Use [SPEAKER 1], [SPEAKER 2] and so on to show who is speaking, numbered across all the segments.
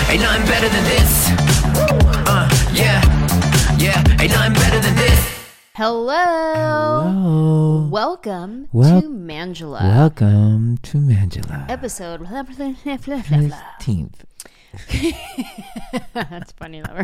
[SPEAKER 1] Ain't nothing better than this. Yeah, ain't nothing better than this.
[SPEAKER 2] Hello. Welcome to Mangela.
[SPEAKER 3] Welcome to Mangela.
[SPEAKER 2] Episode
[SPEAKER 3] 15th.
[SPEAKER 2] That's funny, lover.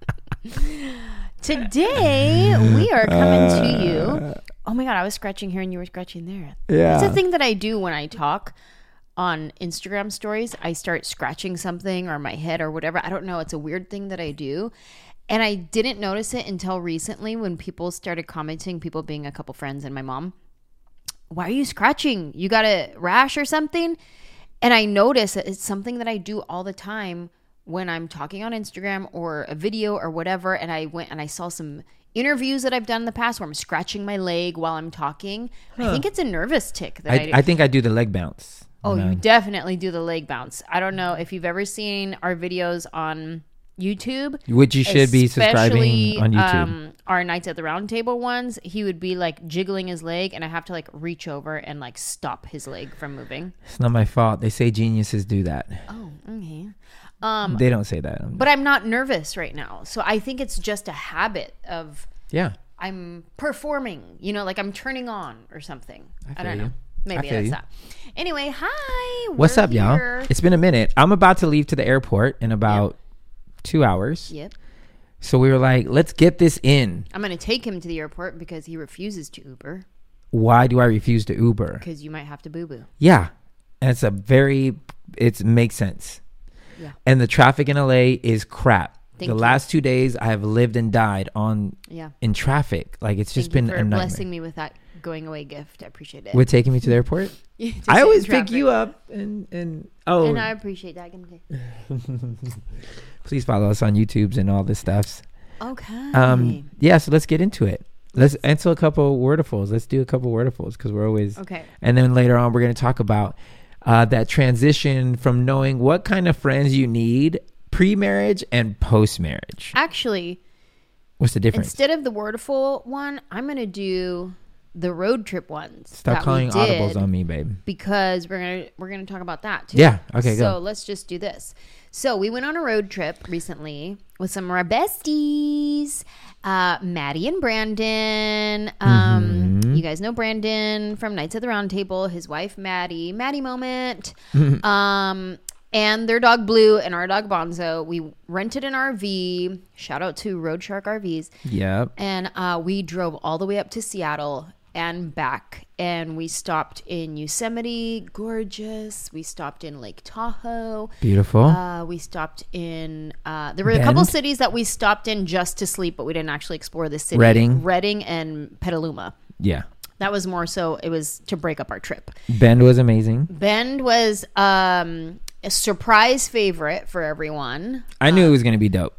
[SPEAKER 2] Today we are coming to you. Oh my god, I was scratching here and you were scratching there.
[SPEAKER 3] Yeah.
[SPEAKER 2] It's a thing that I do when I talk on Instagram stories. I start scratching something or my head or whatever. I don't know. It's a weird thing that I do. And I didn't notice it until recently when people started commenting, people being a couple friends and my mom. Why are you scratching? You got a rash or something? And I noticed that it's something that I do all the time when I'm talking on Instagram or a video or whatever. And I went and I saw some interviews that I've done in the past where I'm scratching my leg while I'm talking. I think it's a nervous tick that I do.
[SPEAKER 3] I think I do the leg bounce.
[SPEAKER 2] Oh, you definitely do the leg bounce. I don't know if you've ever seen our videos on YouTube,
[SPEAKER 3] which you should be subscribing on YouTube.
[SPEAKER 2] Our Nights at the Round Table ones, he would be like jiggling his leg and I have to like reach over and like stop his leg from moving.
[SPEAKER 3] It's not my fault. They say geniuses do that.
[SPEAKER 2] Oh, okay.
[SPEAKER 3] They don't say that.
[SPEAKER 2] But I'm not nervous right now. So I think it's just a habit of I'm performing, like I'm turning on or something. I don't know. Maybe that's that. Anyway, hi.
[SPEAKER 3] What's up, y'all? It's been a minute. I'm about to leave to the airport in about 2 hours.
[SPEAKER 2] Yep.
[SPEAKER 3] So we were like, let's get this in.
[SPEAKER 2] I'm going to take him to the airport because he refuses to Uber.
[SPEAKER 3] Why do I refuse to Uber?
[SPEAKER 2] Because you might have to boo-boo.
[SPEAKER 3] Yeah. And it makes sense.
[SPEAKER 2] Yeah.
[SPEAKER 3] And the traffic in LA is crap.
[SPEAKER 2] Thank you.
[SPEAKER 3] Last 2 days I have lived and died in traffic. Like it's just been a nightmare.
[SPEAKER 2] Blessing me with that going away gift. I appreciate it.
[SPEAKER 3] With taking me to the airport? I always pick you up and
[SPEAKER 2] I appreciate that.
[SPEAKER 3] Please follow us on YouTubes and all this stuff.
[SPEAKER 2] Okay.
[SPEAKER 3] So let's get into it. Let's answer a couple wordifuls. Let's do a couple wordifuls because we're always
[SPEAKER 2] okay.
[SPEAKER 3] And then later on we're going to talk about that transition from knowing what kind of friends you need pre-marriage and post-marriage.
[SPEAKER 2] Actually,
[SPEAKER 3] what's the difference?
[SPEAKER 2] Instead of the wordful one, I'm going to do the road trip ones.
[SPEAKER 3] Stop calling audibles on me, babe.
[SPEAKER 2] Because we're gonna talk about that too.
[SPEAKER 3] Yeah. Okay.
[SPEAKER 2] So let's just do this. So we went on a road trip recently with some of our besties, Maddie and Brandon. You guys know Brandon from Nights at the Round Table. His wife Maddie moment. And their dog Blue and our dog Bonzo. We rented an RV. Shout out to Road Shark RVs.
[SPEAKER 3] Yep.
[SPEAKER 2] And we drove all the way up to Seattle and back. And we stopped in Yosemite, gorgeous. We stopped in Lake Tahoe.
[SPEAKER 3] Beautiful.
[SPEAKER 2] We stopped in, there were a couple cities that we stopped in just to sleep, but we didn't actually explore the city. Redding and Petaluma.
[SPEAKER 3] Yeah.
[SPEAKER 2] That was more so, it was to break up our trip.
[SPEAKER 3] Bend was amazing.
[SPEAKER 2] Bend was a surprise favorite for everyone.
[SPEAKER 3] I knew it was going to be dope.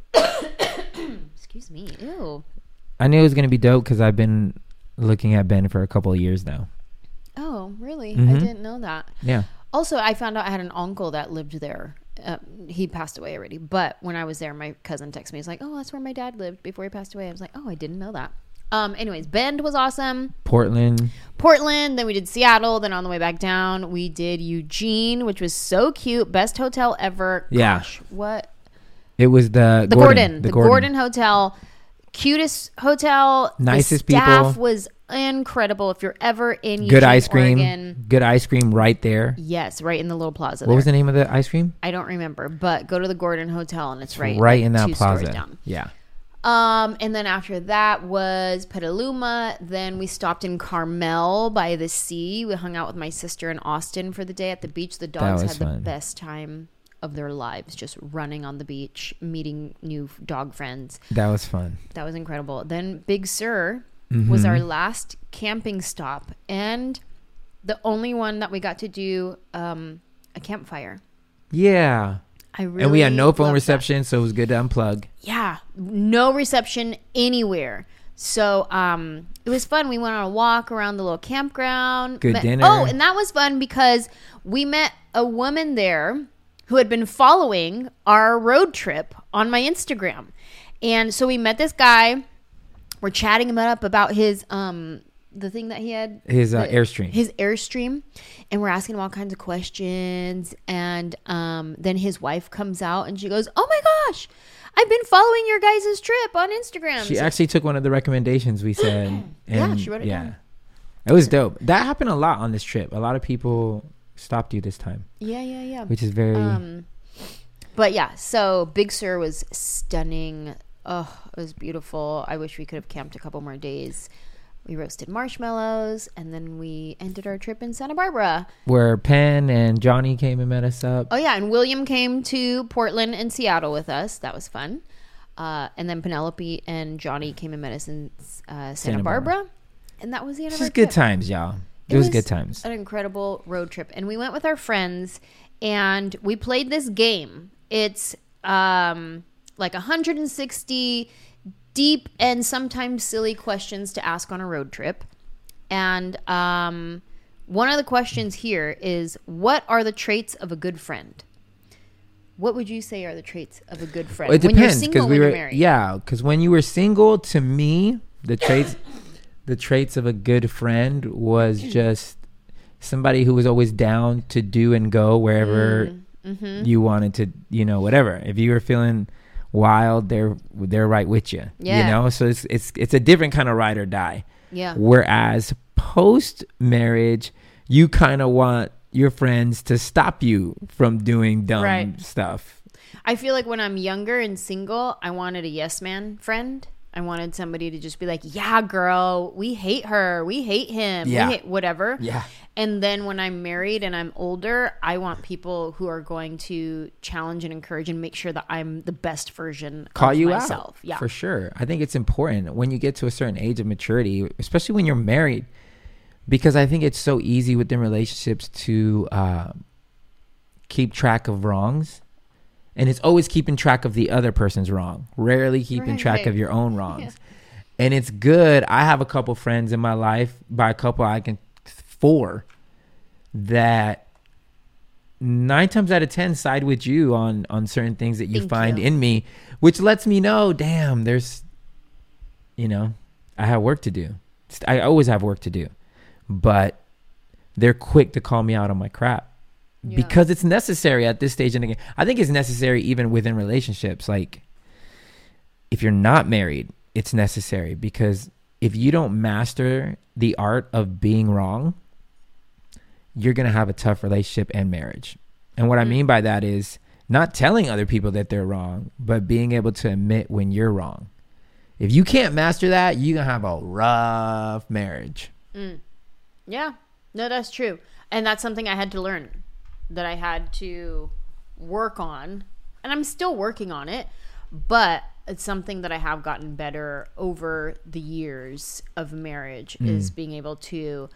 [SPEAKER 2] Excuse me. Ew.
[SPEAKER 3] I knew it was going to be dope because I've been looking at Bend for a couple of years now.
[SPEAKER 2] Oh, really?
[SPEAKER 3] Mm-hmm.
[SPEAKER 2] I didn't know that.
[SPEAKER 3] Yeah.
[SPEAKER 2] Also, I found out I had an uncle that lived there. He passed away already. But when I was there, my cousin texted me. He's like, oh, that's where my dad lived before he passed away. I was like, oh, I didn't know that. Anyways, Bend was awesome.
[SPEAKER 3] Portland.
[SPEAKER 2] Then we did Seattle. Then on the way back down, we did Eugene, which was so cute. Best hotel ever.
[SPEAKER 3] Yeah.
[SPEAKER 2] Gosh, what?
[SPEAKER 3] It was the
[SPEAKER 2] Gordon Hotel. Cutest hotel.
[SPEAKER 3] Nicest
[SPEAKER 2] the staff
[SPEAKER 3] people.
[SPEAKER 2] Was incredible. If you're ever in Eugene,
[SPEAKER 3] good ice cream.
[SPEAKER 2] Oregon,
[SPEAKER 3] good ice cream right there.
[SPEAKER 2] Yes, right in the little plaza.
[SPEAKER 3] What was the name of the ice cream?
[SPEAKER 2] I don't remember, but go to the Gordon Hotel and it's right
[SPEAKER 3] in that plaza. Down. Yeah.
[SPEAKER 2] And then after that was Petaluma. Then we stopped in Carmel by the sea. We hung out with my sister in Austin for the day at the beach. The dogs had the best time of their lives, just running on the beach, meeting new dog friends.
[SPEAKER 3] That was fun.
[SPEAKER 2] That was incredible. Then Big Sur was our last camping stop and the only one that we got to do a campfire.
[SPEAKER 3] Yeah.
[SPEAKER 2] And
[SPEAKER 3] we had no phone reception, so it was good to unplug.
[SPEAKER 2] Yeah, no reception anywhere. So it was fun. We went on a walk around the little campground.
[SPEAKER 3] Good dinner.
[SPEAKER 2] Oh, and that was fun because we met a woman there who had been following our road trip on my Instagram. And so we met this guy. We're chatting him up about his the thing that he had?
[SPEAKER 3] His Airstream.
[SPEAKER 2] His Airstream. And we're asking him all kinds of questions. And then his wife comes out and she goes, oh my gosh, I've been following your guys' trip on Instagram.
[SPEAKER 3] She actually took one of the recommendations we said. And
[SPEAKER 2] Yeah, she wrote it down.
[SPEAKER 3] It was dope. That happened a lot on this trip. A lot of people stopped you this time.
[SPEAKER 2] Yeah.
[SPEAKER 3] Which is very...
[SPEAKER 2] But yeah, so Big Sur was stunning. Oh, it was beautiful. I wish we could have camped a couple more days. We roasted marshmallows, and then we ended our trip in Santa Barbara.
[SPEAKER 3] Where Penn and Johnny came and met us up.
[SPEAKER 2] Oh, yeah, and William came to Portland and Seattle with us. That was fun. And then Penelope and Johnny came and met us in Santa Barbara. And that was the end of our
[SPEAKER 3] Just good
[SPEAKER 2] trip.
[SPEAKER 3] times, y'all. It was good times.
[SPEAKER 2] An incredible road trip. And we went with our friends, and we played this game. It's like 160 deep and sometimes silly questions to ask on a road trip. And one of the questions here is, what are the traits of a good friend? What would you say are the traits of a good friend?
[SPEAKER 3] Well, it depends,
[SPEAKER 2] when you're single, when you're married.
[SPEAKER 3] Yeah, because when you were single, to me, the traits of a good friend was just somebody who was always down to do and go wherever you wanted to, whatever. If you were feeling wild, they're right with you.
[SPEAKER 2] Yeah.
[SPEAKER 3] So it's a different kind of ride or die.
[SPEAKER 2] Yeah.
[SPEAKER 3] Whereas post marriage, you kind of want your friends to stop you from doing dumb stuff.
[SPEAKER 2] I feel like when I'm younger and single, I wanted a yes man friend. I wanted somebody to just be like, yeah, girl, we hate her. We hate him.
[SPEAKER 3] Yeah.
[SPEAKER 2] We hate whatever.
[SPEAKER 3] Yeah.
[SPEAKER 2] And then when I'm married and I'm older, I want people who are going to challenge and encourage and make sure that I'm the best version
[SPEAKER 3] Call
[SPEAKER 2] of
[SPEAKER 3] you
[SPEAKER 2] myself.
[SPEAKER 3] out.
[SPEAKER 2] Yeah.
[SPEAKER 3] For sure. I think it's important when you get to a certain age of maturity, especially when you're married, because I think it's so easy within relationships to keep track of wrongs. And it's always keeping track of the other person's wrong, rarely keeping track of your own wrongs. Yeah. And it's good. I have a couple friends in my life, by a couple, I can 4 that 9 times out of 10 side with you on certain things that you find in me, which lets me know, damn, there's, I have work to do. I always have work to do, but they're quick to call me out on my crap. Yeah. Because it's necessary at this stage in the game. I think it's necessary even within relationships. Like, if you're not married, it's necessary, because if you don't master the art of being wrong, you're going to have a tough relationship and marriage. And what I mean by that is not telling other people that they're wrong, but being able to admit when you're wrong. If you can't master that, you're going to have a rough marriage.
[SPEAKER 2] Yeah, no, that's true. And that's something I had to learn, that I had to work on, and I'm still working on it, but it's something that I have gotten better over the years of marriage, is being able to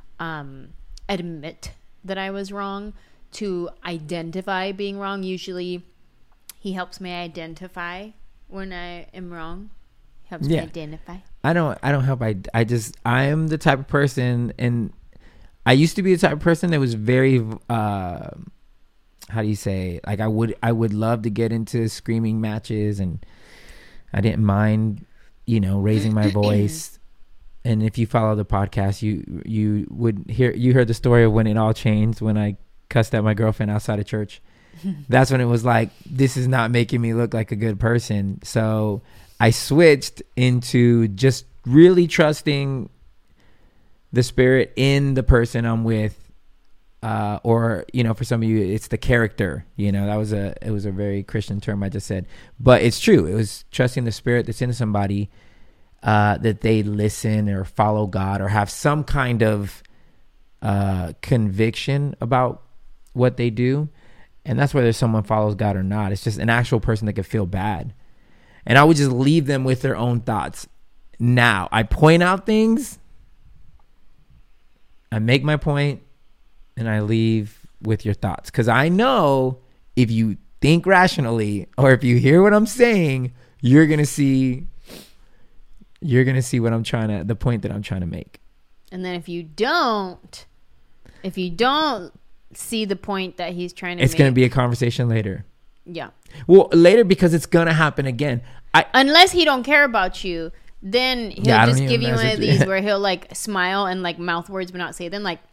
[SPEAKER 2] admit that I was wrong, to identify being wrong. Usually he helps me identify when I am wrong. Helps me identify. I don't
[SPEAKER 3] help. I am the type of person, and I used to be the type of person that was very, how do you say, like I would love to get into screaming matches, and I didn't mind, raising my voice. And if you follow the podcast, you heard the story of when it all changed, when I cussed at my girlfriend outside of church. That's when it was like, this is not making me look like a good person. So I switched into just really trusting the spirit in the person I'm with, or for some of you it's the character. It was a very Christian term I just said, but it's true. It was trusting the spirit that's in somebody, that they listen or follow God or have some kind of conviction about what they do. And that's whether someone follows God or not. It's just an actual person that could feel bad, and I would just leave them with their own thoughts. Now I point out things, I make my point, and I leave with your thoughts. Because I know if you think rationally, or if you hear what I'm saying, you're going to see what the point that I'm trying to make. And
[SPEAKER 2] then if you don't see the point that he's trying to make,
[SPEAKER 3] it's going to be a conversation later.
[SPEAKER 2] Yeah.
[SPEAKER 3] Well, later, because it's going to happen again.
[SPEAKER 2] Unless he don't care about you, then he'll
[SPEAKER 3] Yeah, I don't
[SPEAKER 2] just
[SPEAKER 3] even
[SPEAKER 2] give you one
[SPEAKER 3] message
[SPEAKER 2] of
[SPEAKER 3] you.
[SPEAKER 2] these where he'll like smile and like mouth words but not say them. Like,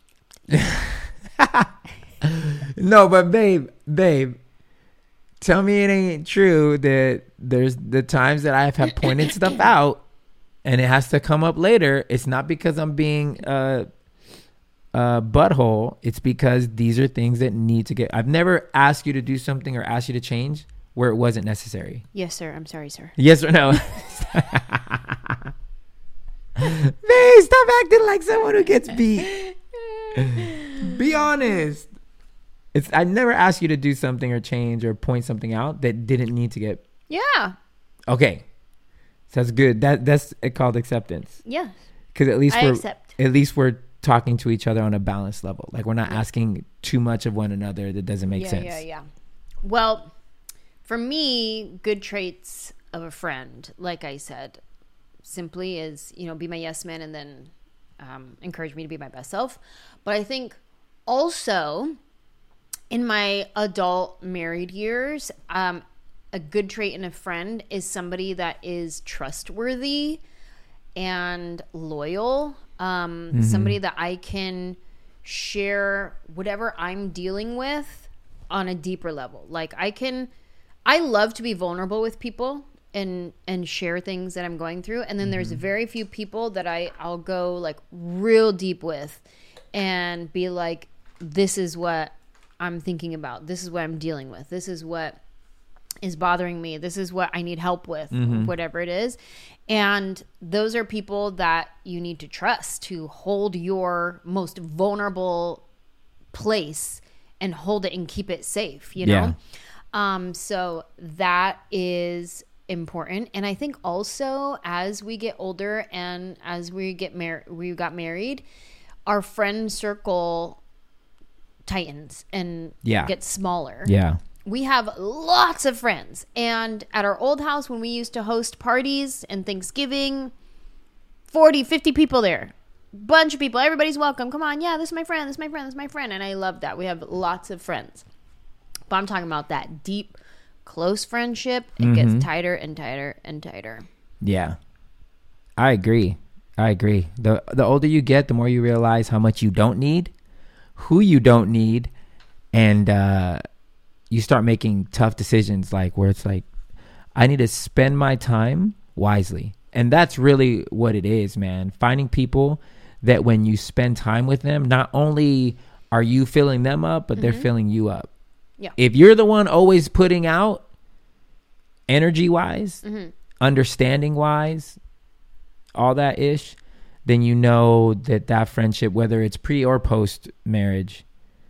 [SPEAKER 3] No, but babe, tell me it ain't true that there's the times that I have pointed stuff out and it has to come up later. It's not because I'm being a butthole. It's because these are things that need to get. I've never asked you to do something or asked you to change where it wasn't necessary.
[SPEAKER 2] yes, sir. I'm sorry, sir.
[SPEAKER 3] Yes or no? Babe, stop acting like someone who gets beat. Be honest. I never asked you to do something or change or point something out that didn't need to get.
[SPEAKER 2] Yeah.
[SPEAKER 3] Okay, so that's good. That's called acceptance.
[SPEAKER 2] Yeah.
[SPEAKER 3] Because at least
[SPEAKER 2] I accept.
[SPEAKER 3] we're talking to each other on a balanced level. Like we're not asking too much of one another that doesn't make sense.
[SPEAKER 2] Yeah. Well, for me, good traits of a friend, like I said, simply is, be my yes man and then encourage me to be my best self. But I think also in my adult married years, a good trait in a friend is somebody that is trustworthy and loyal. Somebody that I can share whatever I'm dealing with on a deeper level. Like I love to be vulnerable with people and share things that I'm going through. And then there's very few people that I'll go like real deep with and be like, this is what I'm thinking about. This is what I'm dealing with. This is what is bothering me. This is what I need help with, whatever it is. And those are people that you need to trust to hold your most vulnerable place and hold it and keep it safe, you know? So that is important. And I think also as we get older and as we got married, our friend circle tightens and gets smaller.
[SPEAKER 3] Yeah.
[SPEAKER 2] We have lots of friends. And at our old house, when we used to host parties and Thanksgiving, 40, 50 people there. Bunch of people. Everybody's welcome. Come on. Yeah, this is my friend. This is my friend. This is my friend. And I love that. We have lots of friends. But I'm talking about that deep, close friendship. It gets tighter and tighter and tighter. Yeah.
[SPEAKER 3] I agree. The older you get, the more you realize how much you don't need, who you don't need, and you start making tough decisions like where it's like, I need to spend my time wisely. And that's really what it is, man. Finding people that when you spend time with them, not only are you filling them up, but they're filling you up.
[SPEAKER 2] Yeah.
[SPEAKER 3] If you're the one always putting out energy-wise, understanding-wise, all that ish, then you know that friendship, whether it's pre or post marriage,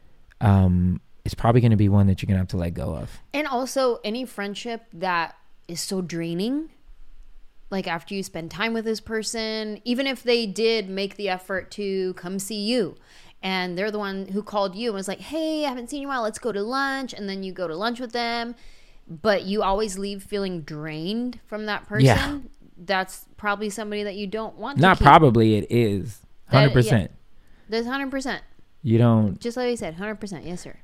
[SPEAKER 3] it's probably going to be one that you're going to have to let go of.
[SPEAKER 2] And also any friendship that is so draining, like after you spend time with this person, even if they did make the effort to come see you and they're the one who called you and was like, hey, I haven't seen you in a while, let's go to lunch. And then you go to lunch with them, but you always leave feeling drained from that person.
[SPEAKER 3] Yeah.
[SPEAKER 2] That's probably somebody that you don't want to
[SPEAKER 3] Not
[SPEAKER 2] keep.
[SPEAKER 3] probably, it is. 100%.
[SPEAKER 2] That's 100%.
[SPEAKER 3] You don't.
[SPEAKER 2] Just like I said, 100%. Yes, sir.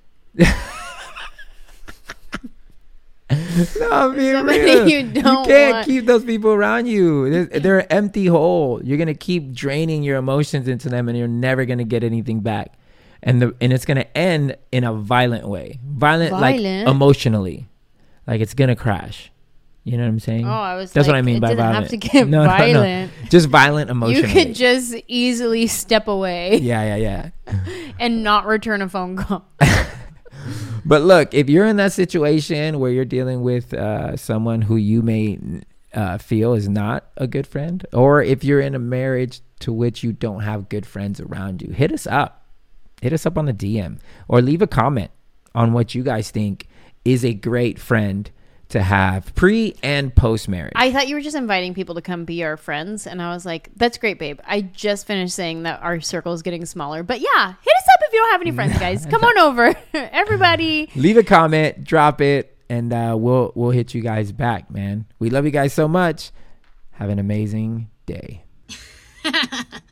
[SPEAKER 3] No, I'm being
[SPEAKER 2] Somebody
[SPEAKER 3] real.
[SPEAKER 2] you don't
[SPEAKER 3] can't
[SPEAKER 2] want.
[SPEAKER 3] keep those people around you. They're an empty hole. You're going to keep draining your emotions into them and you're never going to get anything back. And it's going to end in a violent way. Violent, like emotionally. Like it's going to crash. You know what I'm saying?
[SPEAKER 2] Oh, I was
[SPEAKER 3] That's
[SPEAKER 2] like,
[SPEAKER 3] what I mean by violent.
[SPEAKER 2] It didn't have to get violent.
[SPEAKER 3] No. Just violent emotionally.
[SPEAKER 2] You could just easily step away
[SPEAKER 3] Yeah.
[SPEAKER 2] and not return a phone call.
[SPEAKER 3] But look, if you're in that situation where you're dealing with someone who you may feel is not a good friend, or if you're in a marriage to which you don't have good friends around you, hit us up. Hit us up on the DM or leave a comment on what you guys think is a great friend to have pre and post marriage.
[SPEAKER 2] I thought you were just inviting people to come be our friends, and I was like, that's great, babe. I just finished saying that our circle is getting smaller, but yeah, hit us up if you don't have any friends, guys. Come on over. Everybody
[SPEAKER 3] leave a comment, drop it, and we'll hit you guys back, man. We love you guys so much. Have an amazing day.